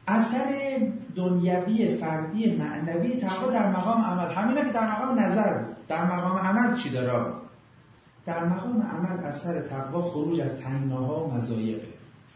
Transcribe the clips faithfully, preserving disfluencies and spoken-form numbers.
اثر دنیوی فردی معنوی تقوا در مقام عمل. همینه که در مقام نظر بود. در مقام عمل چی داره؟ در مقام عمل اثر تقوا خروج از تنگناها و مضایقه،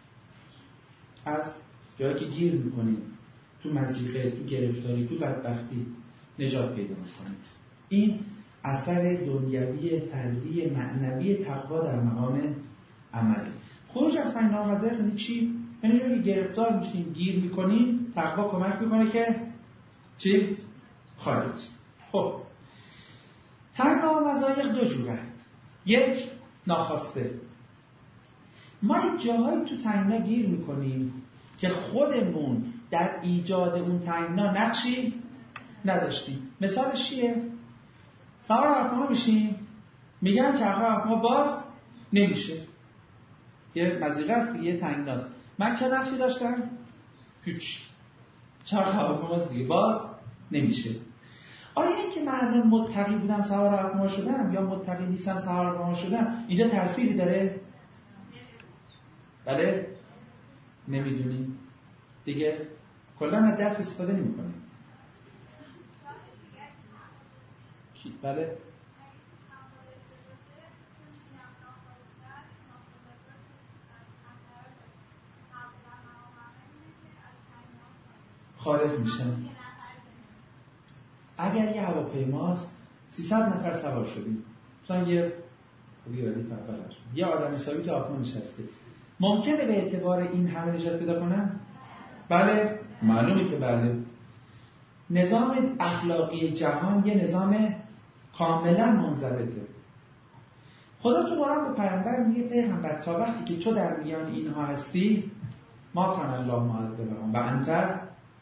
از جایی که گیر میکنید تو مضیقه، تو گرفتاری، تو بدبختی نجات پیدا میکنید. این اثر دنیوی فردی معنوی تقوا در مقام عمله. خروج از تنگناها و مضایق یعنی چی؟ یعنی جایی گرفتار میشیم، گیر میکنیم، تقوا کمک میکنه که چی؟ خارج. خب تنگناها و مضایق دو جوره. یک، ناخواسته. ما یک جاهایی تو تنگنا گیر میکنیم که خودمون در ایجاد اون تنگنا نقشی نداشتیم. مثالش چیه؟ سوار هواپیما میشیم، میگن چرخ هواپیما باز نمیشه، یه مضیقه است که یه تنگناست. من چه نقشی داشتم؟ هیچ. چرخ هواپیماست دیگه، باز نمیشه. آیا این که من الان متقی بودم سوار هواپیما شدم یا متقی نیستم سوار هواپیما شدم اینجا تأثیری داره؟ بله؟ نمیدونیم دیگه، کلا از دست استفاده نمی‌کنیم. بله؟ خارج میشن. اگر یه هواپیماست سیصد نفر سوار شدیم، مثلا یه ریاضی فعال یه آدم حسابی تو هواپیما نشسته، ممکنه به اعتبار این همه نجات پیدا کنن؟ بله، معلومه که بله. نظام اخلاقی جهان یه نظام کاملا منضبطه. خدا تو قرآن به پیامبر میگه پیغمبر تا وقتی که تو در میان اینها هستی ما کان الله معذبهم و انت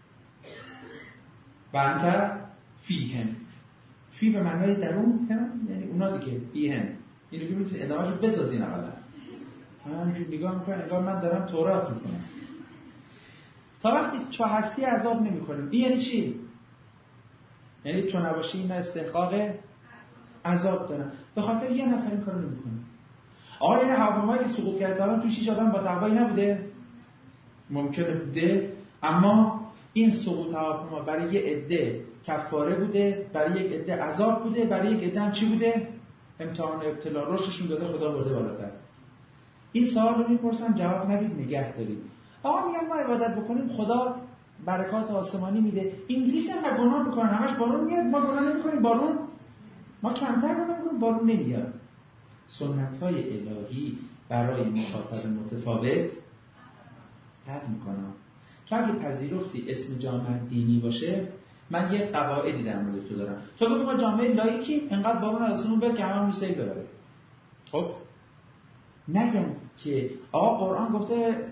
و انت فیهم. فی به معنای درون، یعنی اونا دیگه فیهم، اینو که میتونی ادامه‌شو بسازین. اولا من همینجور نگاه میکنم انگار من دارم تورات میکنم. تا وقتی تو هستی عذاب نمیکنیم. این یعنی چی؟ یعنی تو نباشی اینا استحقاق عذاب دارن. به خاطر یه نفر این کارو نمیکنه. آقا این هواپیمایی که سقوط کرد الان توش هیچ آدم با تقوایی نبوده؟ ممکنه بوده، اما این سقوط هواپیما برای یه عده کفاره بوده، برای یک عده عذاب بوده، برای یک عده هم چی بوده؟ امتحان ابتلا. رشدشون داده، خدا برده بالاتر. این سوال رو میپرسم جواب ندید، نگه دارید. آقا میگن ما عبادت بکنیم خدا برکات آسمانی میده. انگلیس هم گناه میکنن، همش بارون میاد، ما گناه نمیکنیم، بارون ما کمتر گناه میکنیم، بارون نمیاد. سنت‌های الهی برای مخاطب متفاوت فرق میکنه. تو اگه پذیرفتی اسم جامعه دینی باشه، من یه قواعدی در مورد تو دارم. تو بگو ما جامعه لایکی، انقدر بارون از آسمون بیاد که همه موسی ببره. خب نگم که آقا قرآن گفته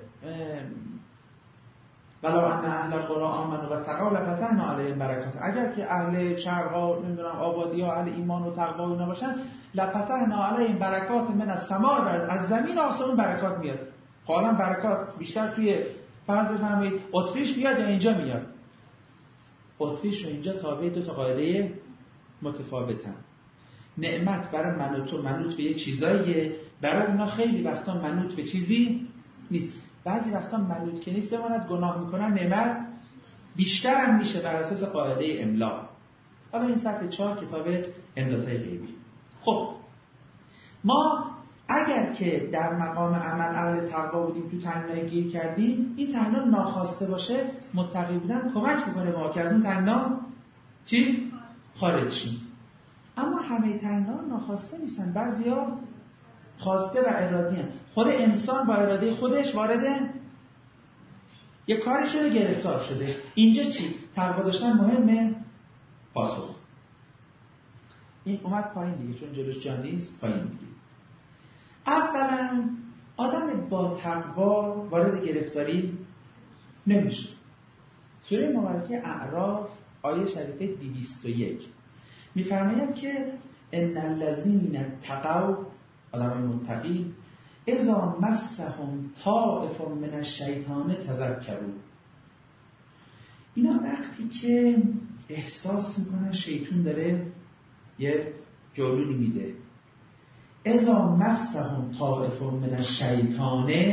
ولا ان اهل القرى آمنوا واتقوا لفتحنا علیهم برکات. اگر که اهل شهرها، نمیدونم آبادی‌ها، اهل ایمان و تقوا اینا باشن، لفتحنا علیهم برکات من السماء، از زمین آسمون برکات میاد. حالا برکات بیشتر توی فرض بفرمایید اتریش میاد یا اینجا میاد؟ اتریش و اینجا تابع دو تا قاعده متفاوتن. نعمت برای من و تو منوط به یه چیزاییه، برای اونا خیلی وقتا منوط به چیزی نیست. بعضی وقتا منوط که نیست بماند گناه میکنن، نعمت بیشتر هم میشه بر اساس قاعده املا. حالا این سطح چهار کتاب امدادهای غیبی. خب ما اگر که در مقام عمل اهل تقوا بودیم، تو تنگنای گیر کردیم، این تنگنا ناخواسته باشه، متقی بودن کمک میکنه ما که از اون تنگنا چی؟ خارج شیم. اما همه تنگنا ناخواسته نیستن، بعضیا خواسته و ارادی هم. خود انسان با اراده خودش وارده یه کاری شده، گرفتار شده. اینجا چی؟ تقوا داشتن مهمه؟ پاسخ. این اومد پایین دیگه، چون جلوش جان نیست پایین دیگه. اولا آدم با تقوا وارد گرفتاری نمیشه. سوره مبارکه اعراف آیه شریفه دویست و یک میفرماید که ان الذین اتقوا، آدمای متقی، اذا مسهم طائف من الشیطان تذکروا. اینا وقتی که احساس میکنن شیطان داره یه جلولی میده، اذا مسهم طائف من الشیطان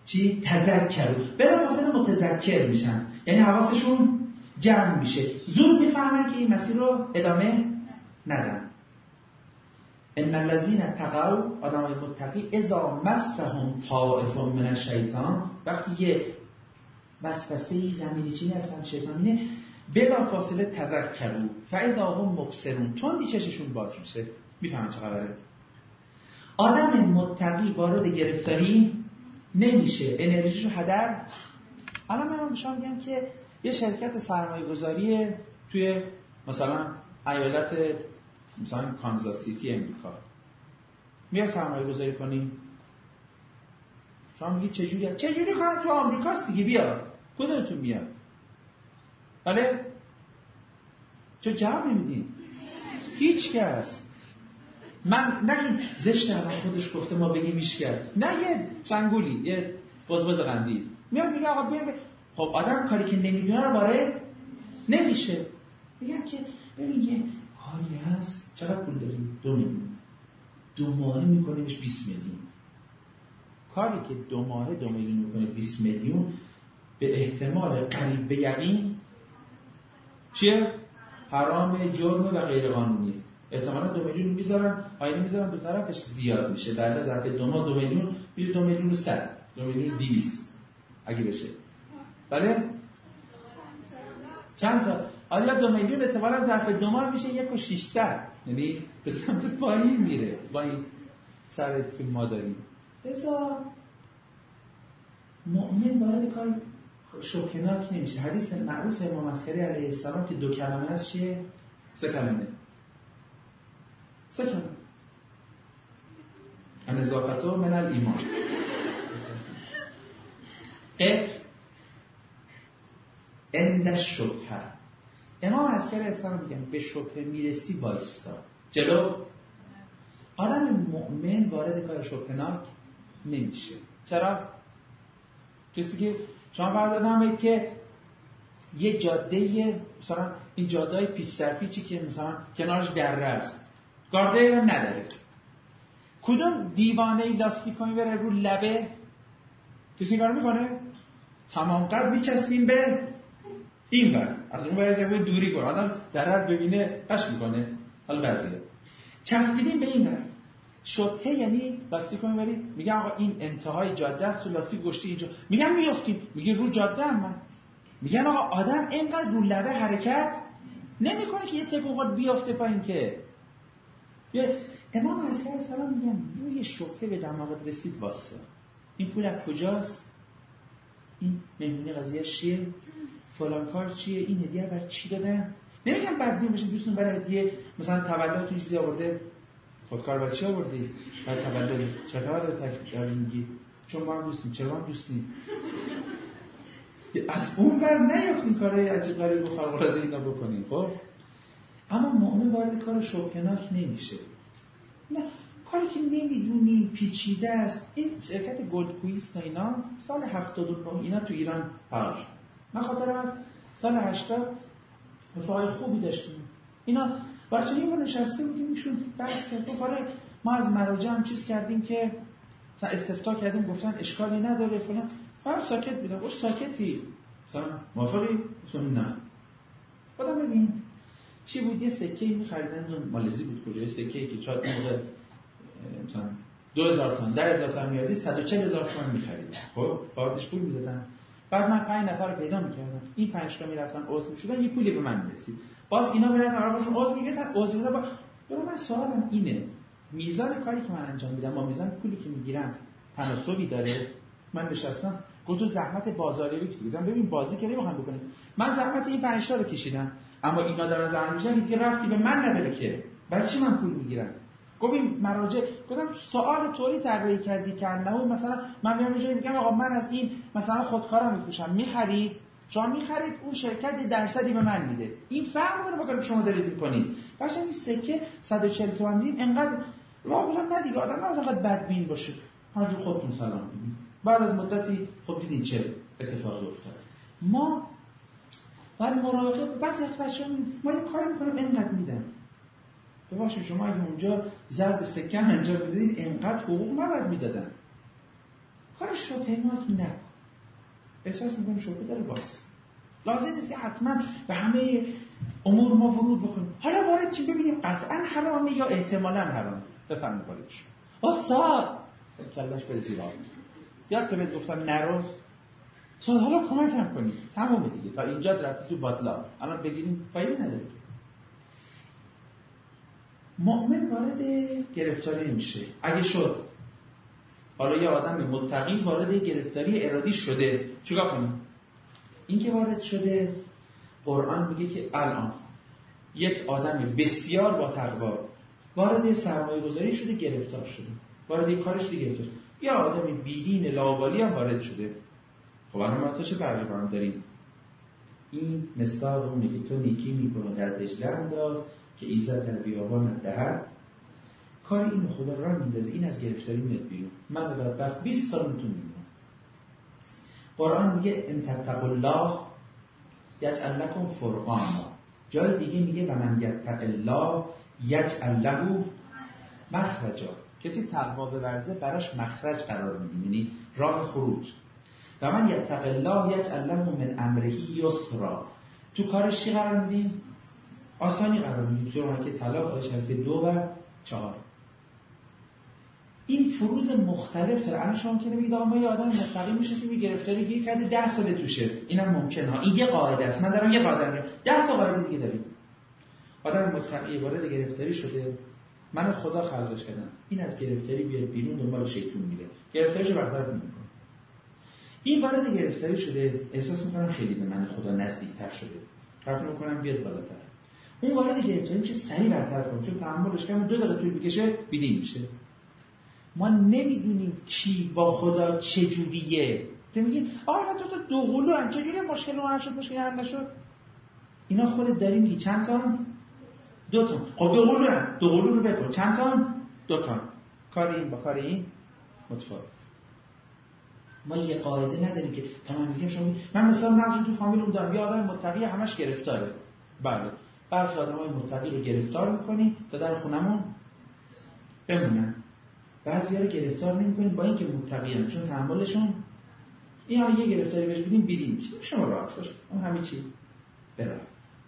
چی؟ تذکر. بلافاصله متذکر میشن، یعنی حواسشون جمع میشه، زود میفهمن که این مسیر رو ادامه ندن. ان الذين اتقوا، آدمای متقی، اذا مسهم طائف من الشیطان، وقتی یه وسوسه زمینی چینی هستن شیطانینه، بلافاصله تذکروا فاذا هم مبصرون، تندی چششون باز میشه، میفهمن چه خبره. آدم متقی وارد گرفتاری نمیشه، انرژیشو هدر. الان من به شما میگم که یه شرکت سرمایه گذاری توی مثلا ایالت مثلا کانزاس سیتی امریکا میاد سرمایه گذاری کنیم، شما میگید چجوری؟ چجوری کنم؟ تو آمریکاست دیگه، بیا کدومتون میاد؟ بله؟ چه جواب نمیدین؟ هیچ کس. من نگید زشته الان خودش گفته ما بگیم هیچ کس، نه یه چنگولی، یه بزبز قندیل میاد میگه آقا بیایم. خب آدم کاری که نمیدونه رو وارد نمیشه. میگم که ببین یه کاری هست، چقدر پول داریم؟ دو میلیون. دو ماهه میکنیمش بیست میلیون. کاری که دو ماهه دو میلیون میکنه بیست میلیون، به احتمال قریب به یقین چیه؟ حرام، جرم و غیر قانونی. احتمالا دو میلیون میذارن، آینه میذارن دو طرفش زیاد میشه، بعد ظرف دو ماه دو میلیون میشه دو میلیون و صد، دو میلیون و دویست اگه بشه. بله؟ چند تا؟ آیا دو میلیون احتمالا ظرف دو ماه میشه یک و ششصد، یعنی به سمت پایین میره با این شرایطی که ما داریم. لذا مؤمن وارد کار شوکناک نمیشه. حدیث معروف امام عسکری علیه السلام که دو کلمه هست چیه؟ سه کلمه. سه کلمه. النظافة من الایمان. اف عند الشبهه. امام عسکری اسلام میگن به شبهه میرسی وایستا جلو. آدم مؤمن وارد کار شبهه‌ناک نمیشه. چرا؟ کسی که شما فرض بفرمایید که یه جاده، مثلا این جاده‌های پیچ در پیچی که مثلا کنارش دره است، گاردریل هم نداره، کدوم دیوانه لاستیکایی بره رو لبه؟ کسی کار میکنه؟ تمام قد میچسبیم به این ور، از اون ور زمین دوری کنه، آدم درر ببینه قش میکنه. حالا بعضیه چسبیدیم به این ور. شبهه یعنی لاستیک رو میبری، میگن آقا این انتهای جاده است تو لاستیک گشتی اینجا، میگن میافتیم، میگه رو جاده هم من. میگن آقا آدم اینقدر رو لبه حرکت نمیکنه که یه تکون بیافته پایین که. یه امام علیه السلام میگن روی شبهه به دماغت رسید واسه این پول از کجاست؟ این مهمونی قضیه چیه؟ فلان کار چیه؟ این هدیه بر چی دادن؟ نمیگم بدبین بشه دوستون برای هدیه مثلا تولدتون چیزی آورده، خودکار برای چی آوردی؟ برای تولد. چرا تولد تکرار میگی؟ چون ما هم دوستیم. چرا هم دوستیم؟ از اون بر نیافتین کارهای عجیب غریب و خارق العاده اینا بکنین. خب اما مؤمن وارد کار شوکناک نمیشه. نه کاری که نمیدونی پیچیده است. این شرکت گلد کویست و اینا سال هفتاد و نه اینا تو ایران پخش. من خاطرم از سال هشتاد رفاقای خوبی داشتیم. اینا برچه یه بار نشسته بودیم ایشون بحث کرد. تو کاره ما از مراجع هم چیز کردیم که استفتاء کردیم، گفتن اشکالی نداره فلان. من ساکت بودم. گفت ساکتی؟ مثلا موافقی؟ گفتم نه. خدا ببین چی بود، یه سکه می‌خریدن مالزی بود کجای سکه‌ای که چاد موقع مثلا دو هزار تومان ده هزار تومان می‌ارزید صد و چهل هزار تومان می‌خرید. خب بابتش پول می‌دادن. بعد من پنج نفر رو پیدا می‌کردم. این پنج تا می‌رفتن عضو می‌شدن، یه پولی به من می‌رسید. باز اینا میرن آقاشون عضو میگیرن، عضو میگیرن. با من سوالم اینه، میزان کاری که من انجام میدم با میزان پولی که میگیرم تناسبی داره؟ من نشستم گفتم زحمت بازاریابی کشیدم، ببین بازی که نمیخوام بکنیم. من زحمت این پنج تا رو کشیدم، اما اینا دارن زحمت میشن که دیگه ربطی به من نداره که. برای چی من پول میگیرم؟ گفتم مراجع، گفتم سوال طوری طراحی کردی که انه مثلا من میام اینجا میگم آقا من از این مثلا خودکارم میفروشم، میخرید؟ شما میخرید، اون شرکت درصدی به من میده. این فرق میکنه با کاری شما دارید میکنید. باشه این سکه صد و چهل تومن دید انقدر راه بودن نه دیگه، آدم نباید انقدر بدبین باشه. هر جو خودتون سلام بدید. بعد از مدتی خب دیدین چه اتفاقی افتاد. ما بعد مراقبه بعضی از بچه‌ها ما یه کاری میکنیم اینقدر میدن. ببخشید شما اگه اونجا ضرب سکه انجام بدید اینقدر حقوق نباید میدادن. کار شبهات نکن. احساس میکنی شبهه داره باز. لازم نیست که حتما به همه امور ما ورود بکنیم. حالا وارد چی ببینیم قطعا حرامه یا احتمالاً حرامه. بفهمید وارد شو. استاد کلش برسی راه. یاد بهت گفتم نرو. استاد حالا کمکم کنید. تمام دیگه. تا اینجا رفتی تو باطلا. الان بگیریم فایده نداره. مؤمن وارد گرفتاری میشه. اگه شد حالا یه آدم متقی وارد گرفتاری ارادی شده، چیکار کنیم؟ این که وارد شده، قرآن میگه که الان یک آدم بسیار با تقوا وارد سرمایه گذاری شده، گرفتار شده، وارد یک کارش دیگه گرفتار شده. یا آدم بیدین لاابالی هم وارد شده. خب الان ما تا چه فرقی با هم داریم؟ این مصداق اونه که تو نیکی میکنه در دجله انداز که ایزد در بیابان دهد. کار اینو خدا را میندازه، این از گرفتاری میاد بیرون. من بدبخت بیست تا میتون میمونم. قرآن میگه ان تتقوا الله یجعل لکم فرقانا. جای دیگه میگه و من یتق الله یجعل له مخرجا. کسی تقوا بورزه براش مخرج قرار میدیم، یعنی راه خروج. و من یتق الله یجعل له من امره یسرا. تو کارش چی قرار میدیم؟ آسانی قرار میدیم. چون که طلاق آیه شریفه دو و چهار این فروز مختلف داره. الان شما که نمیگید آقا ما یه آدم مستقیم میشیم یه گرفتاری گیر کرده ده سال توشه، اینم ممکنه ها. این یه قاعده است. من دارم یه قاعده میگم، ده تا قاعده دیگه داریم. آدم متقی وارد گرفتاری شده، من خدا خلقش کردم، این از گرفتاری بیاد بیرون دنبال شیطون میره، گرفتاریشو برطرف نمیکنه. این وارد گرفتاری شده، احساس میکنم خیلی به من خدا نزدیکتر شده، فکر میکنم بیاد بالاتر. اون وارد گرفتاری میشه، سریع برطرف کنه، چون تحملش کم دو دقیقه طول میکشه بیدین میشه. ما نمیدونیم کی با خدا چجوریه. تو میگی آقا تو تو دو قلو هم چجوری مشکل ما حل شد، مشکل حل نشد. اینا خودت داری میگی چند تا؟ دو تا. خب دو قلو هم دو قلو رو بکن چند تا؟ دو تا. کار این با کار این متفاوت. ما یه قاعده نداریم که تمام میگیم شما. من مثلا نقش تو فامیلم دارم، یه آدم متقی همش گرفتاره. بله. برخی آدمای متقی رو گرفتار می‌کنی تا در خونمون بمونن. بعضی‌ها رو گرفتار نمی‌کنیم با اینکه متقیان، چون تحملشون این هم یه گرفتاری بهش بدیم بیدین میشه. شما راحت باشید، اون همه چی برای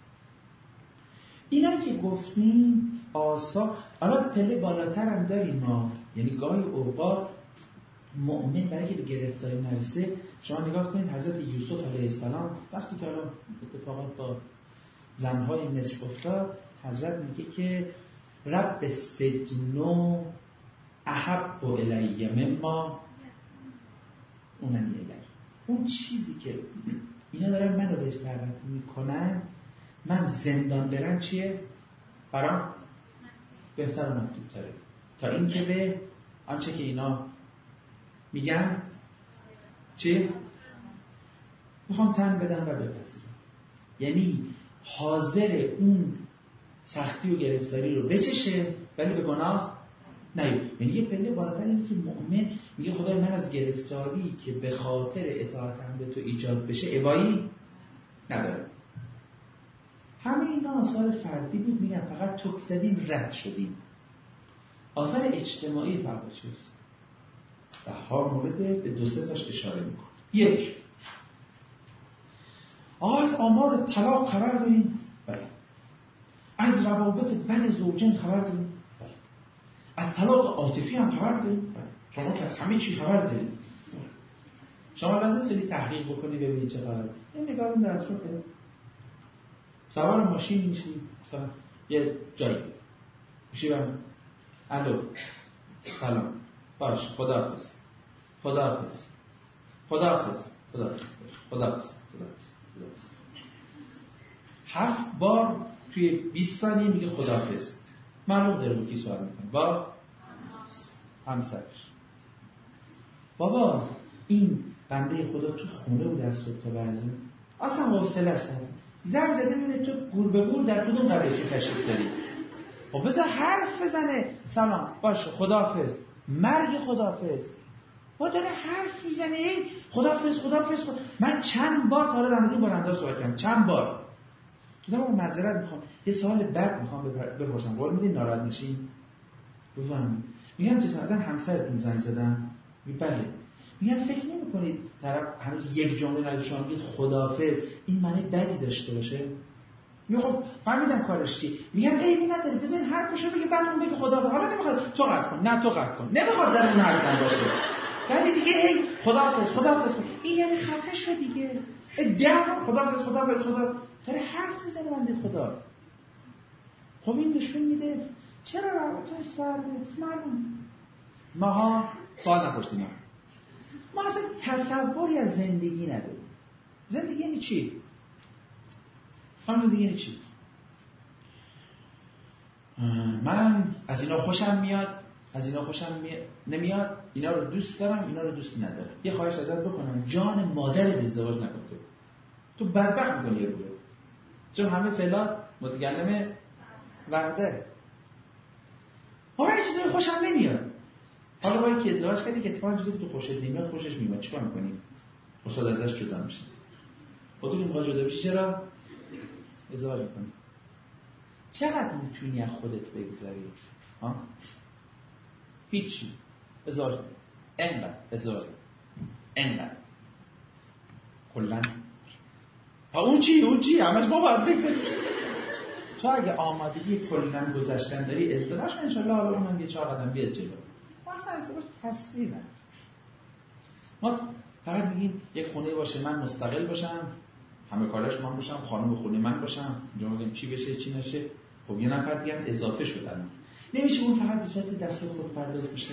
اینا که گفتیم آسا. حالا پله بالاتر هم داریم ما، یعنی گاهی اوقات مؤمن برای که به گرفتاری نرسه، شما نگاه کنید حضرت یوسف علیه السلام وقتی که الان اتفاقات با زنهای مصر افتاد، حضرت میگه که رب سجنو احب الی مما اوننی الی. اون چیزی که اینا دارن منو بهش دعوت میکنن، من زندان برم چیه؟ برام بهتر و مطلوب تره تا این که به آنچه که اینا میگن چی؟ میخوام تن بدم و بپذیرم. یعنی حاضر اون سختی و گرفتاری رو بچشه ولی به گناه نه. یعنی یه پله بالاتر اینه که مؤمن میگه خدای من از گرفتاری که به خاطر اطاعتم به تو ایجاد بشه ابایی نداره. همه اینا آثار فردی بود، میگم فقط توک زدیم رد شدیم. آثار اجتماعی فرق چیست؟ ده ها مورد به دو سه تاش اشاره میکنم. یک، آقا از آمار طلاق خبر داریم؟ بله. از روابط بد زوجین خبر داریم؟ بله. از طلاق عاطفی هم خبر داریم؟ بله. شما که از همه چی خبر دارید. شما لازم خیلی تحقیق بکنی ببینید چه خبره. این نگاه رو در اطراف کنید. سوار ماشین میشی، مثلا یه جایی میشی برم الو سلام باش خداحافظ خداحافظ خداحافظ خداحافظ خداحافظ خداحافظ. هفت بار توی بیست ثانیه میگه خداحافظ. معلوم داره با کی سوال میکنه؟ با همسرش. بابا این بنده خدا تو خونه بود از صبح تا بعضی اصلا حوصله است. زنگ زده میونه تو گور به گور در کدوم قبیله تشریف داری. خب بذار حرف بزنه. سلام باشه خداحافظ، مرگ خداحافظ. با داره حرف میزنه خداحافظ خداحافظ خدا. من چند بار تا حالا در مورد برنده صحبت کردم، چند بار. تو دارم معذرت میخوام، یه سوال بد میخوام بپرسم، قول میدین ناراحت نشین؟ بفهمید. میگم جسارتا همسرتون زنگ زدن؟ بله. میگن فکر نمی‌کنید طرف هنوز یک جمله نگه شما میگید خداحافظ این معنی بدی داشته باشه؟ میگه خب فهمیدم کارش چیه. میگم عیبی نداره بزن حرفشو بگه بعد اون بگه خداحافظ. حالا نمیخواد تو قطع کن، نه تو قطع کن، نمیخواد در اون حرف باشه. بعد دیگه ای خداحافظ خداحافظ این یعنی خفه شو دیگه. ده خداحافظ خداحافظ خدا داره حرف میزنه بنده خدا. خب این نشون میده چرا روابط سرده. معلوم ماها سوال نپرسیم، ما اصلا تصوری از زندگی نداریم. زندگی یعنی چی؟ هم زندگی یعنی چی؟ من از اینا خوشم میاد، از اینا خوشم می... نمیاد، اینا رو دوست دارم، اینا رو دوست ندارم. یه خواهش ازت بکنم جان مادر ازدواج نکن. تو تو بدبخت میکنی یه رو، چون همه فعلا متکلم وحده. ما یه چیزی خوشم نمیاد. حالا با یکی ازدواج کردی که اتفاقا چیزی که تو خوشت نمیاد خوشش میاد، چیکار میکنی؟ استاد ازش جدا میشه. خودت میخوای جدا بشی چرا؟ ازدواج میکنی. چقدر میتونی از خودت بگذری؟ ها؟ هیچی. ازدواج. انقدر ازدواج. انقدر. کلا. ها اون چی؟ اون چی؟ همش ما باید بگذاریم. تو اگه آمادگی کلا گذشتن داری ازدواج ان شاء الله حالا اونم یه چهار قدم بیاد جلو. ما اصلا ازدواج تصویره. ما فقط میگیم یک خونه باشه، من مستقل باشم، همه کاراش من باشم، خانم خونه من باشم، اینجا میگیم چی بشه چی نشه. خب یه نفر دیگه هم اضافه شدن. نمیشه اون فقط به صورت دست خود پرداز بشه.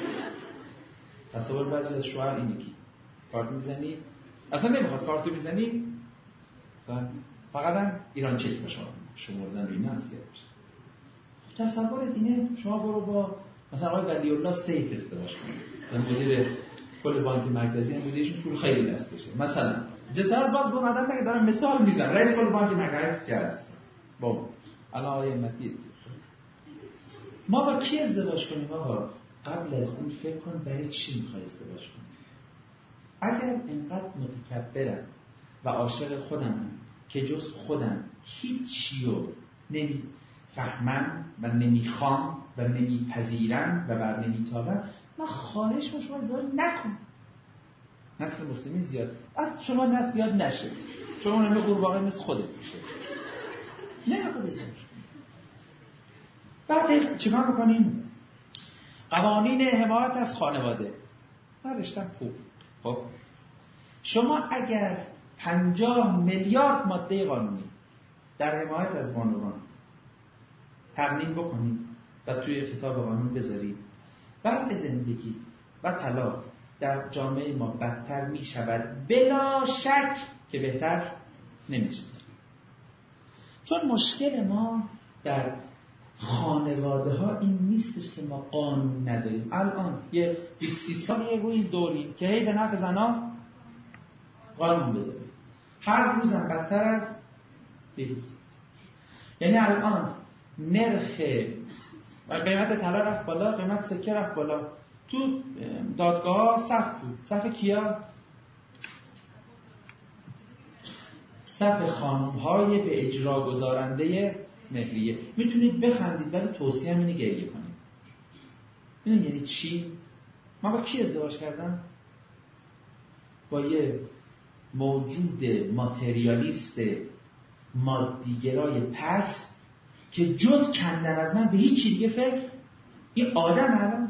تصور بعضی از شوهر اینه که کارت میزنی اصلا نمیخواد کارتو میزنی فقط هم ایران چک باشه، شمردن اینا از یاد باشه. تصور اینه شما برو با مثلا آقای ولی الله سیف ازدواج کنید، مدیر کل بانک مرکزی هم بوده، ایشون پول خیلی دستشه. مثلا جسارت باز با مدام که دارم مثال میزنم، رئیس کل بانک مرکزی جذب با الان آقای مدیر. ما با کی ازدواج کنیم آقا؟ قبل از اون فکر کن برای چی میخوای ازدواج کنی. اگر اینقدر متکبرم و عاشق خودم که جز خودم هیچی رو نمیفهمم و نمیخوام و نمیپذیرم و بر نمیتابم، من خواهش با شما ازدواج نکن. نسل مسلمی زیاد از شما نسل زیاد نشه، چون اون همه قورباغه مثل خودت میشه. نمیخواد ازدواج کنی. بعد چیکار میکنیم؟ قوانین حمایت از خانواده نرشتن خوب. خب شما اگر پنجاه میلیارد ماده قانونی در حمایت از بانوان تقنین بکنید و توی کتاب قانون بذارید، وضع زندگی و طلاق در جامعه ما بدتر می شود، بلا شک که بهتر نمی شود. چون مشکل ما در خانواده ها این نیستش که ما قانون نداریم. الان یه بیست سالیه روی این دوریم که هی به نفع زنا قانون بذاریم، هر روزم بدتر از دیروز. یعنی الان نرخ و قیمت طلا رفت بالا، قیمت سکه رفت بالا. تو دادگاه ها صف بود. صف کیا؟ صف خانم های به اجرا گذارنده مهریه. میتونید بخندید ولی توصیه هم اینه گریه کنید. میدونید یعنی چی؟ من با کی ازدواج کردم؟ با یه موجود ماتریالیست مادیگرای پس که جز کندن از من به هیچ چیز دیگه فکر این آدم الان،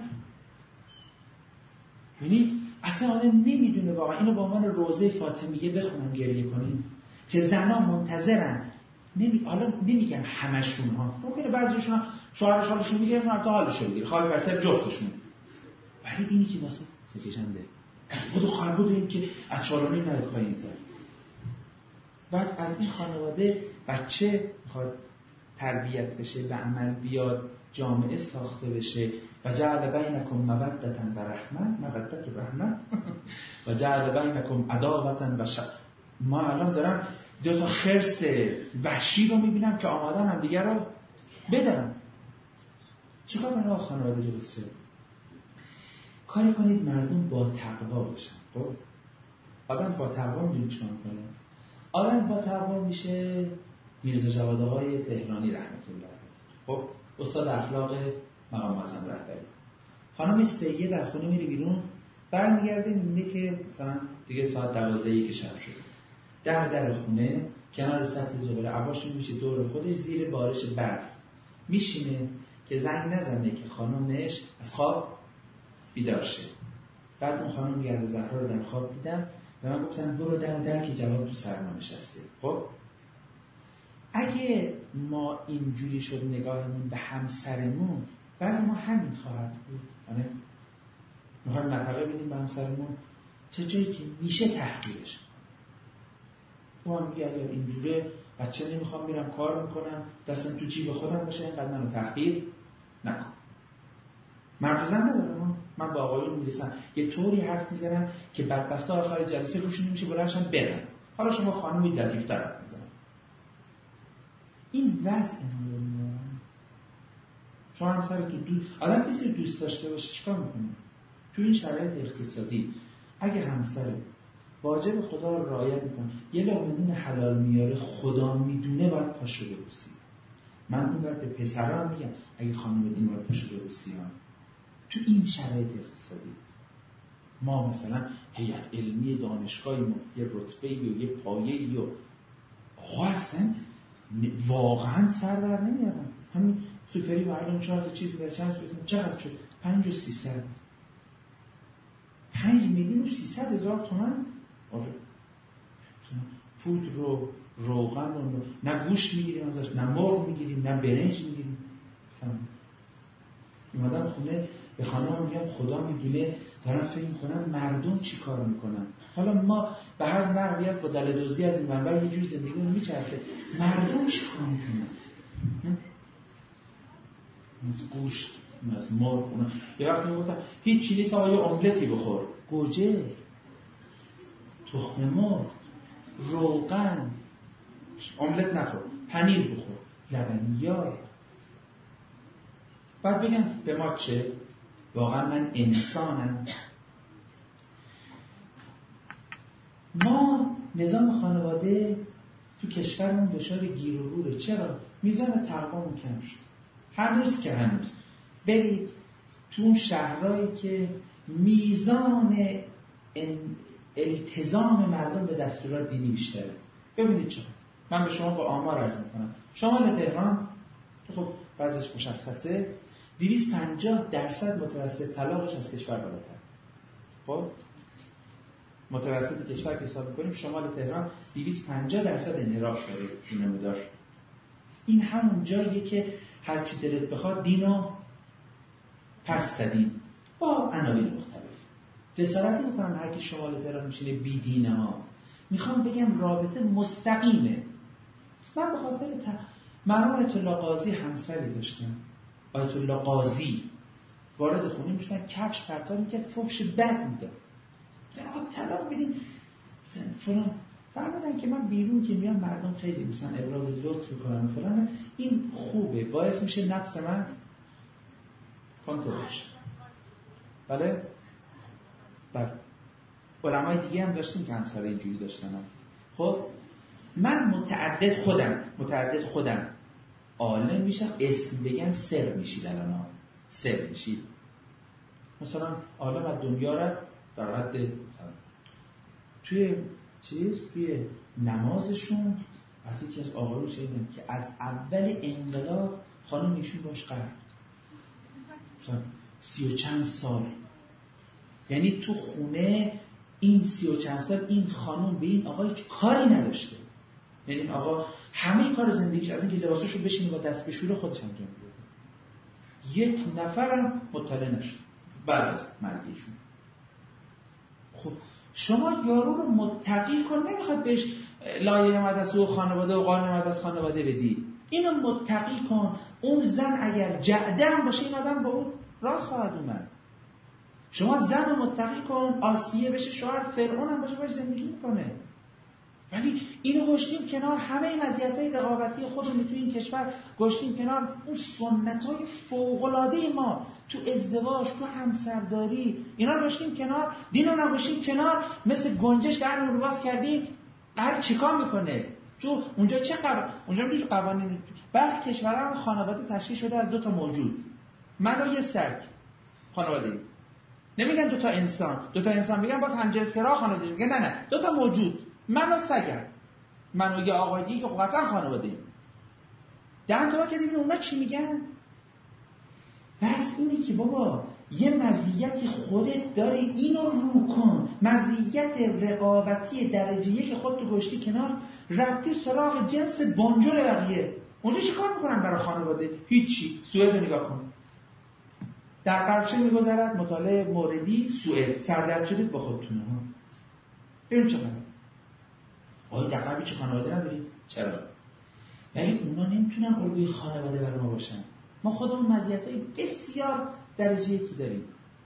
یعنی اصلا آدم نمیدونه واقعا. اینو با عنوان روضه فاطمیه بخونم گریه کنیم که زنا منتظرن. نمی حالا نمیگم همشون ها، ممکنه بعضیشون شوهرش حالشون میگیره، اون تا حالشون میگیره، خالی بر سر جفتشون، ولی اینی که واسه سکشنده بودو خواهر بودو این که از چالانی نهید پایین تر. بعد از این خانواده بچه میخواد تربیت بشه و عمل بیاد، جامعه ساخته بشه. و جعل بینکم مودة و رحمة، مودة و رحمة و جعل بینکم عداوة و ش... ما الان دارم دو تا خرس وحشی رو میبینم که آمادن هم دیگر رو بدارم. چیکار برای خانواده درسته؟ کاری کنید مردم با تقوا باشن. خب آدم با تقوا میدونی چیکار کنه؟ آدم با تقوا میشه میرزا جواد آقای تهرانی رحمت الله علیه، خب استاد اخلاق مقام معظم رهبری. خانم سیه در خونه میره بیرون، برمیگرده میبینه که مثلا دیگه ساعت دوازده یک شب شده، دم در خونه کنار سطح زباله عباشو میشه دور خودش زیر بارش برف میشینه که زنگ نزنه که خانومش از خواب بیدار شه. بعد اون خانوم میگه از زهرا رو در خواب دیدم و من گفتم برو در در که جواب تو سرما نشسته. خب اگه ما اینجوری شد نگاهمون به همسرمون، بعضی ما همین خواهد بود. آره میخوایم نفقه بدیم به همسرمون تا جایی که میشه تحقیرش. تو هم میگه اگر اینجوره بچه نمیخوام میرم کار میکنم دستم تو جیب خودم باشه اینقدر منو تحقیر نکن. مرد و زن ندارم، من با آقایون میرسم یه طوری حرف میزنم که بدبختا آخر جلسه روشون نمیشه بلندشن برن. حالا شما خانومی لطیف‌تر حرف میزنن. این وضع رو میارن. شما همسر تو دو آدم کسی دوست داشته باشه چیکار میکنه؟ تو این شرایط اقتصادی اگه همسر واجب خدا رو رعایت میکنه یه لقمه حلال میاره خدا میدونه باید پاشو ببوسی. من اون وقت به پسران میگم اگه خانم دین باید پاشو ببوسی. تو این شرایط اقتصادی ما مثلا هیئت علمی دانشگاهی ما یه رتبه‌ای و یه پایه‌ای و آقا هستن واقعا سر در نمیارن. همین سوپری مردم چهار تا چیز می‌دن چند تا چقدر شد؟ پنج و سیصد پنج میلیون و سیصد هزار تومان. آره پود رو روغن رو نه گوشت میگیریم ازش، نه مرغ میگیریم، نه برنج میگیریم. اومدم خونه به خانم میگم خدا میدونه دارم فکر میکنم مردم چی کار میکنن. حالا ما به هر نحوی از با دل دزدی از این منبر یه جوری زندگی رو میچرخه، مردم چی کار میکنن؟ از گوشت از مرغ اونا یه وقتی میگفتم هیچ چیزی نیست آقا یه املتی بخور، گوجه، تخم مرغ، روغن، املت نخور، پنیر بخور، لبنیات. بعد بگم به ما چه؟ واقعا من انسانم. ما نظام خانواده تو کشورمون دچار گیر و روره. چرا؟ میزان تقوامون کم شد. هنوز که هنوز برید تو اون شهرهایی که میزان التزام مردم به دستورات دینی بیشتره ببینید چرا. من به شما با آمار عرض میکنم. شمال تهران خب بعضش مشخصه دویست و پنجاه درصد متوسط طلاقش از کشور بالاتر. خب متوسط کشور که حساب کنیم شمال تهران دویست و پنجاه درصد انحراف داره این نمودار. این همون جاییه که هر چی دلت بخواد دینو پس زدین با عناوین مختلف. جسارت میکنم هر کی شمال تهران میشینه بی دینه ها. میخوام بگم رابطه مستقیمه. من به خاطر ت... مرحوم آیت الله قاضی همسری داشتم. آیت الله قاضی وارد خونه میشدن کفش پرتاب میکرد فحش بد میداد. آقا طلاق بدین فلان. فرمودن که من بیرون که میام مردم خیلی مثلا ابراز لطف میکنن و فلان، این خوبه باعث میشه نفس من کنترل بشه. بله؟ بله. علمای دیگه هم داشتیم که همسر اینجوری داشتن. خب من متعدد خودم متعدد خودم عالم میشم اسم بگم سر میشید الان سر میشید. مثلا عالم از دنیا را در حد توی چیز توی نمازشون از یکی از آقایون شنیدم که از اول انقلاب خانم ایشون باش قرار مثلا سی و چند سال، یعنی تو خونه این سی و چند سال این خانم به این آقای کاری نداشته. یعنی این آقا همه کار زندگیش از اینکه لباساشو بشینه با دست بشوره خودش انجام میده. یک نفرم مطلع نشد بعد از مرگشون. خب شما یارو رو متقی کن، نمیخواد بهش لایه مدرسه و خانواده و قانون مدرسه خانواده بدی. اینو متقی کن. اون زن اگر جعده هم باشه این آدم با اون راه خواهد اومد. شما زن رو متقی کن آسیه بشه شاید فرعون هم باشه باش زندگی میکنه. ولی اینو گشتیم کنار، همه این مزیت‌های رقابتی خودمون تو این کشور گشتیم کنار، اون سنت‌های فوق‌العاده ما تو ازدواج تو همسرداری اینا رو گشتیم کنار، دین رو نگشتیم کنار، مثل گنجش درمون رو باز کردیم. هر چیکار میکنه تو اونجا؟ چه قبل اونجا میگه قوانین بعضی کشورها خانواده تشکیل شده از دو تا موجود، من و یه سگ خانواده. نمیگن دو تا انسان، دو تا انسان میگن باز همجنسگرا خانواده، میگن نه نه دو تا موجود، من و سگم، من و یه آقایی که قطعا خانواده ایم. دهن تو که ببین اونا چی میگن. بس اینه که بابا یه مزیتی خودت داری، اینو رو کن. مزیت رقابتی درجه یک خودت رو گشتی کنار، رفتی سراغ جنس بانجور بقیه. اونجا چی کار میکنن برای خانواده؟ هیچی. سوئد رو نگاه کن، در قرچه میگذرد مطالعه موردی سوئد، سردرد شدید با خودتونه ها. ببین چه خبر. آیا در قلبی چه خانواده نداریم؟ چرا؟ ولی اونا نمیتونن الگوی خانواده برای ما باشن. ما خودمون مزیت‌های بسیار درجه یکی داریم.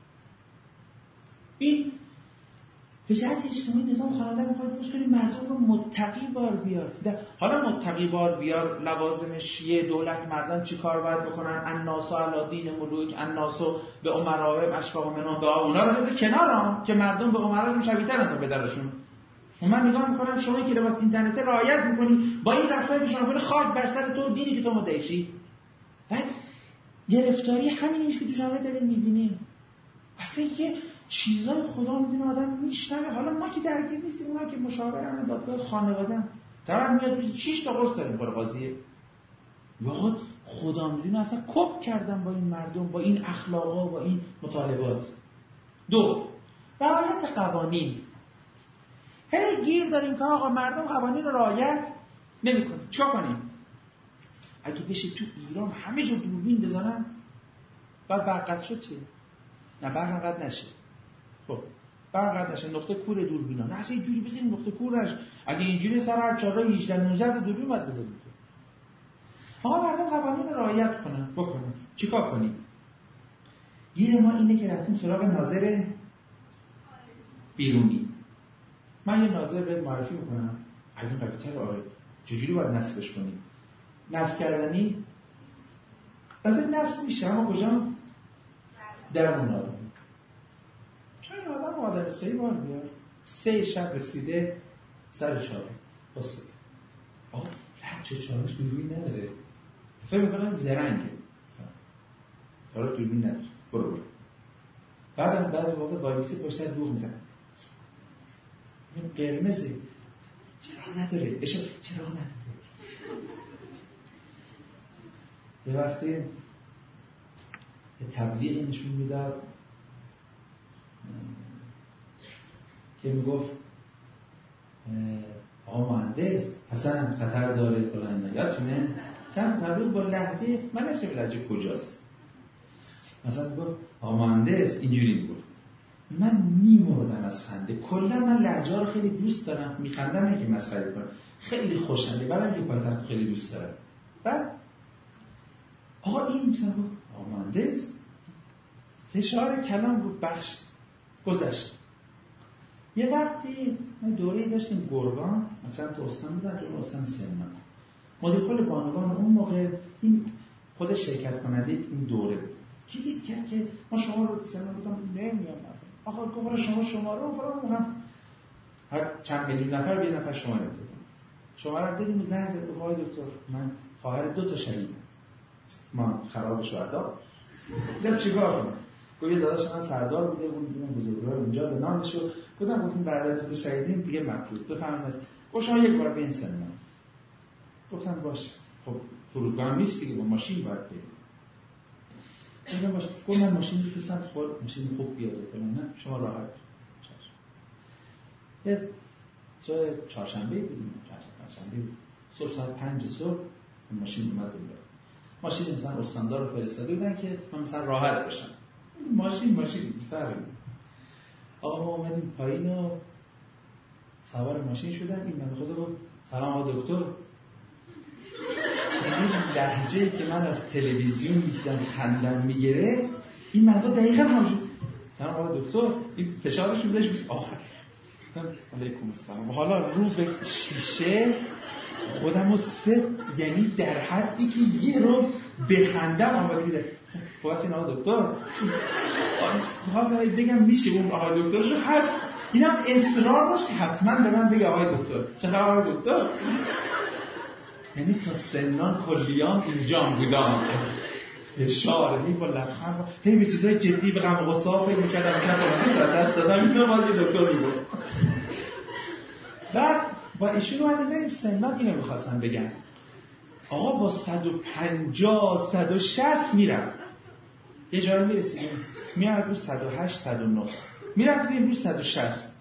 این به جهت اجتماعی نظام خانواده می‌خواد بسیاری مردم رو متقی بار بیار. حالا متقی بار بیار لوازم شیعه دولت مردان چی کار باید بکنن؟ الناس علی دین ملوک، الناس به امرائهم اشفق منهم، به اونا رو بذار کنار ها که مردم به امراشون شبیه‌ترن تا پدرشون. من نگاه میکنم شما که لباس اینترنت رعایت میکنی با این رفتاری که شما کنی خاک بر سر تو دینی که تو مدعیشی. بعد گرفتاری همینیش که تو جامعه داریم میبینیم. اصلا یه چیزای خدا میدونه آدم میشنوه. حالا ما که درگیر نیستیم، اونا که مشاورن دادگاه خانواده هم طرف میاد میگه شش تا قرص داریم برای قاضیه. یا خدا میدونه اصلا کپ کردن با این مردم، با این اخلاقا، با این مطالبات. دو، رعایت قوانین. هی گیر داریم که آقا مردم قوانین رو رعایت نمی‌کنن. چیکار کنیم؟ اگه بشه تو ایران همه جا دوربین بزنن، بعد برق قطع شد چی؟ نه برق قطع نشه. خب برق قطع نشه، نقطه کور دوربینا. نه اصلا اینجوری بزنیم نقطه کورش. اگه اینجوری سر هر چهارراه هجده نوزده دوربین باید بزنیم. آقا مردم قوانین رو رعایت کنن، بکنن. چیکار کنیم؟ گیر ما اینه که رفتیم سراغ ناظر بیرونی. من یه ناظر به معرفی میکنم از این قبیل. آره چجوری باید نصبش کنیم؟ نصب کردنی البته نصب میشه، اما کجا؟ درون آدم. چرا آدم آدم سهی بار بیار سه شب رسیده سر چهار بسید. آقا چه چهارش دوربین نداره، فکر میکنم زرنگه، حالا دوربین نداره، برو برو. بعدم بعضی وقت وایمیسی پشت سر دوغ میزنه، این قرمزه، چراغ نداره، اشاره چراغ نداره. یه وقتی یه تبلیغی نشون میداد که میگفت آقا مهندس حسن خطر داره فلان اینا، یادتونه؟ چند تبلیغ با لهجه، من نمی‌دونم لهجه کجاست، مثلا میگفت آقا مهندس اینجوری میگفت، من میمردم از خنده. کلا من لهجه رو خیلی دوست دارم، میخندم نه که مسخره کنم، خیلی خوشم، برام که پایتخت خیلی دوست دارم. بعد آقا این مثلا گفت آقا مهندس، فشار کلام رو بخش گذشت. یه وقتی ما دوره‌ای داشتیم گرگان، مثلا تو استان بودن، تو استان سمنان، مدیر کل بانوان اون موقع این خود شرکت کننده این دوره دیدید که که ما شما رو سمنان بودم نمیام. آقا گفت شما شما رو فرام هم هر چند میلیون نفر به نفر شما رو دادم. شما رو دیدیم زنگ زد به آقای دکتر من خواهر دو تا شهیدم. ما خراب شهدا. دیدم چیکار کنم؟ گفت داداش من سردار بوده، اون دیدم بزرگوار اونجا به نامش رو گفتم گفتیم برادر دو تا شهیدیم دیگه مطلوب بفهمید. گفت شما یک بار بین سمنان. گفتم باشه. خب فرودگاه نیست دیگه، با ماشین باید بریم. گفتم باشه. گفت من ماشین می‌فرستم، خود ماشین خوب بیاره کنم، نه شما راحت. یه صبح چهارشنبه بودیم، چهارشنبه بود. صبح ساعت پنج صبح ماشین اومد بود. ماشین مثلا استاندار رو فرستاده بودن که من مثلا راحت باشم. ماشین ماشین فرقی. آقا ما اومدیم پایین و سوار ماشین شدم. این من خدا گفت سلام آقا دکتر. این لهجه‌ای که من از تلویزیون می‌دیدم خندم می‌گرفت، این من دقیقاً همون سلام آقا دکتر. این فشارش می‌ذاشت آخر علیکم السلام. و حالا رو به شیشه خودمو سه، یعنی در حدی که یه رو بخندم آماده میده. خب اصلا آقا دکتر میخواستم بگم میشه اون آقا دکترشو هست، اینم اصرار داشت که حتما به من بگه آقای دکتر. چه خبر آقای دکتر؟ یعنی تا سنان کلیام اینجام بودم. فشار، هی با لبخند، هی به چیزای جدی به غم و غصه فکر می‌کردم اصلا فلان دست دادم اینو باید یه دکتر میگفت. بعد با ایشون اومدیم بریم سمنان، اینو می‌خواستم بگم آقا با صد و پنجاه صد و شصت میرم یه جایی میرسیم میاد رو صد و هشت صد و نه میرفتیم رو صد و شصت.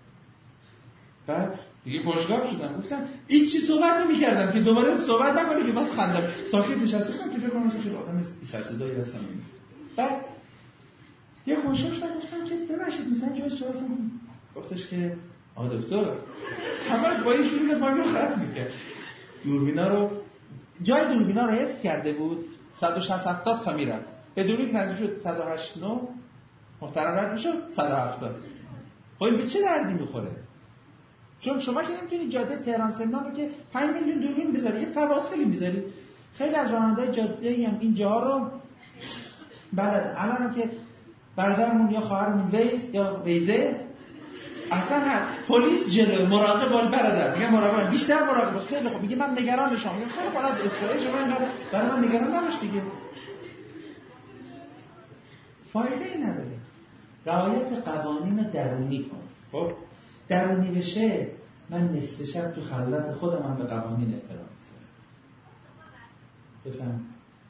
بعد دیگه باشگاه شدم گفتم هیچ چی صحبت نمی‌کردم که دوباره صحبت نکنه که بس خندم ساکت نشسته بودم که فکر کنم مثلا که آدم سر صدایی هستم. بعد یه خوشم شدم گفتم که ببخشید مثلا جای سوالتون گفتش که آقا دکتر همش با این شروع که پایین رو خرف می‌کرد. دوربینا رو جای دوربینا رو حفظ کرده بود صد و شصت هفتاد تا میرفت به دوری که نزدیک شد صد و هشت نه محترم رد میشد صد و هفتاد. خب به چه دردی میخوره؟ چون شما که نمیتونی جاده تهران سمنان رو که پنج میلیون دوربین بذاری، یه فواصلی میذاری. خیلی از راننده‌های جاده هم این جاها رو بعد الان که برادرمون یا خواهرمون ویز یا ویزه اصلا هست پلیس جلو مراقب باش برادر میگه مراقب بیشتر مراقب باش. خیلی خوب میگه من نگران شما میگم خیلی خوب از اسرائیل شما اینقدر برای من نگران نباش دیگه. فایده ای نداره. رعایت قوانین درونی کن. خب درونی بشه من نصف شب تو خلوت خودم هم به قوانین احترام میذارم. بفهم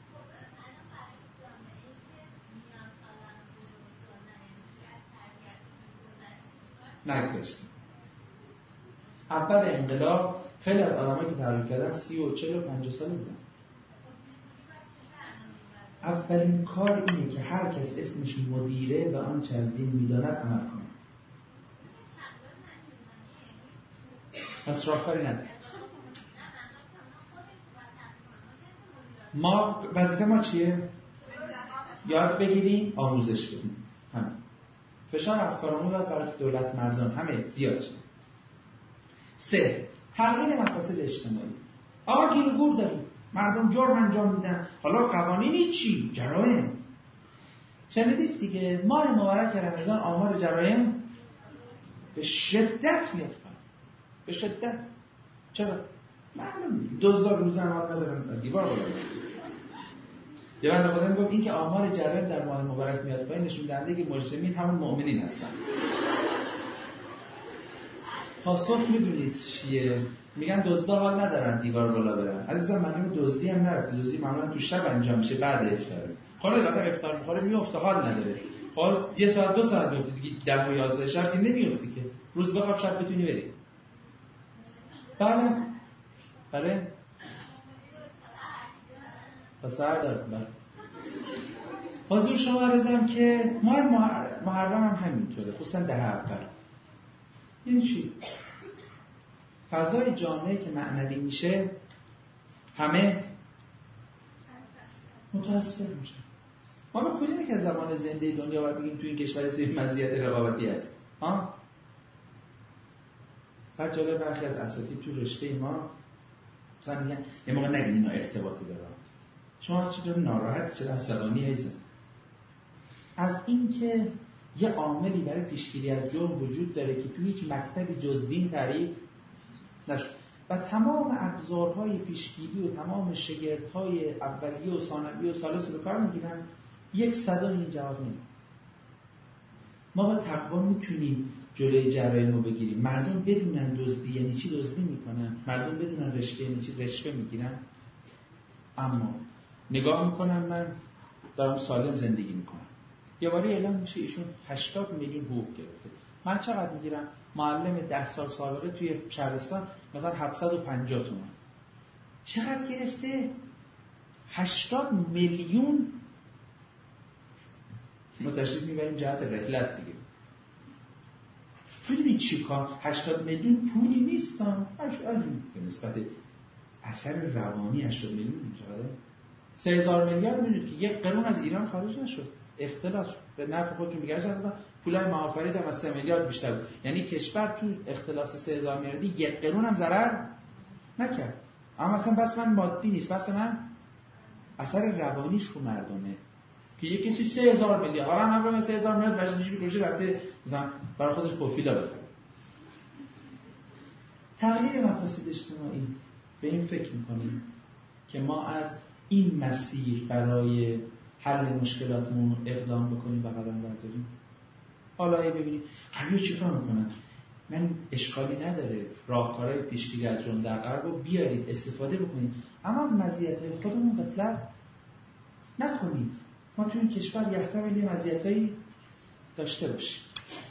نگذاشتیم. اول انقلاب خیلی از آدمایی که تحریک کردن سی و چهل و پنجاه ساله بودن. اولین کار اینه که هر کس اسمش مدیره و آنچه از دین میداند عمل کنه. پس راهکاری نداره. ما وظیفه ما چیه؟ یاد بگیریم، آموزش بدیم. همین. فشار افکارمون باید برای دولت مردم همه زیاد شد. سه، تغییر مقاصد اجتماعی. آقا گیر و گور داریم. مردم جرم انجام میدن. حالا قوانینی چی؟ جرایم. شنیدید دیگه ماه مبارک رمضان آمار جرایم به شدت میاد. به شدت. چرا؟ معلوم دزدا روزن حال ندارن دیوار بالا. یه بنده خدا میگم این که آمار جرایم در ماه مبارک میاد پایین نشون دهنده که مجرمین همون مؤمنین هستن. پاسخ میدونید چیه؟ میگن دزدا حال ندارن دیوار بالا برن. عزیزم معلومه دزدی هم نرفت. دزدی معمولا تو شب انجام میشه بعد افطار. حالا البته افطار میخوره میفته حال نداره. حالا یه ساعت دو ساعت میفته دیگه ده و یازده شب که نمیفته که. روز بخواب شب بتونی بری. بله. بله. پس هر دارم بله. حضور شما عرضم که ماه محرم هم همینطوره خصوصا ده اول. این چی؟ فضای جامعه که معنوی میشه همه متاثر میشه. ما به کدومی که زبان زنده دنیا باید بگیم تو این کشور زیر مزیت رقابتی هست؟ ها؟ بعد جالب برخی از اساتید تو رشته ما مثلا میگن یه موقع نگید اینا ارتباطی داره. شما چطور ناراحت چرا عصبانی هستید؟ از اینکه یه عاملی برای پیشگیری از جرم وجود داره که تو هیچ مکتبی جز دین تعریف نشد و تمام ابزارهای پیشگیری و تمام شگردهای اولیه و ثانویه و ثالث رو کار میگیرن یک صدا این جواب نمیده. ما با تقوا میتونیم جلوی جرایم رو بگیریم. مردم بدونن دزدی یعنی چی دزدی میکنن، مردم بدونن رشوه یعنی چی رشوه میگیرن. اما نگاه میکنم من دارم سالم زندگی میکنم، یه باری اعلام میشه ایشون هشتاد میلیون حقوق گرفته. من چقدر میگیرم؟ معلم ده سال سابقه توی شهرستان مثلا هفتصد و پنجاه تومان. چقدر گرفته؟ هشتاد میلیون. ما تشریف میبریم جهت رحلت دیگه. ببینید چی کار؟ هشتاد میلیون پولی نیستن. هشتاد به نسبت اثر روانی هشتاد میلیون چقدره؟ سه هزار میلیارد میدونید که یک قرون از ایران خارج نشد. اختلاس شد. به نفع خودشون میگردن دادن. پولای معافرید هم از سه میلیارد بیشتر بود. یعنی کشور تو اختلاس سه هزار میلیاردی یک قرون هم ضرر نکرد. اما مثلا بس من مادی نیست، بس من اثر روانیش رو مردمه. که یک کسی سه هزار میلیارد، حالا هم برای سه هزار میلیارد وجهش میشه رفته مثلا برای خودش پروفیلا بخره. تغییر مقاصد اجتماعی به این فکر میکنیم که ما از این مسیر برای حل مشکلاتمون اقدام بکنیم و قدم برداریم. حالا ای ببینید همه چیکار میکنن؟ من اشکالی نداره، راهکارهای پیشگیری از جرم در غرب رو بیارید استفاده بکنید، اما از مزیت‌های خودمون غفلت نکنید. ما تو این کشور یحتمل یه مزیتایی داشته باشیم.